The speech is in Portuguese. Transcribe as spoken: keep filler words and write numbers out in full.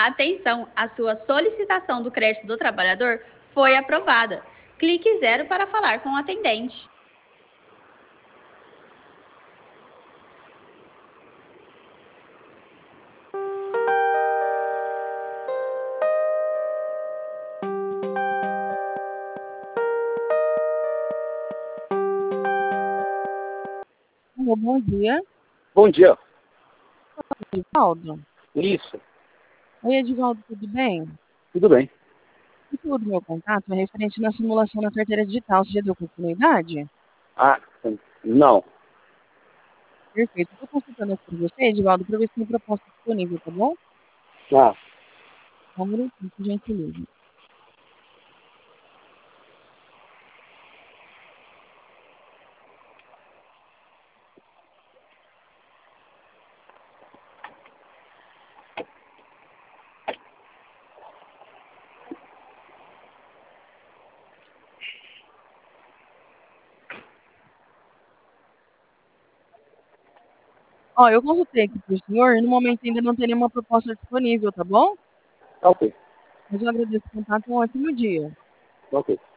Atenção, a sua solicitação do crédito do trabalhador foi aprovada. Clique zero para falar com o atendente. Alô, bom dia. Bom dia. Edivaldo? Isso, Oi, Edivaldo, tudo bem? tudo bem. O motivo do meu contato é referente na simulação da carteira digital. Você já deu continuidade? Ah, não. Perfeito. Estou consultando aqui com você, Edivaldo, para ver se tem proposta disponível, tá bom? Ah, Só um minutinho, por gentileza. Ó, eu consultei aqui para o senhor e no momento ainda não tem nenhuma proposta disponível, tá bom? ok, Mas eu agradeço o contato e um ótimo dia. ok.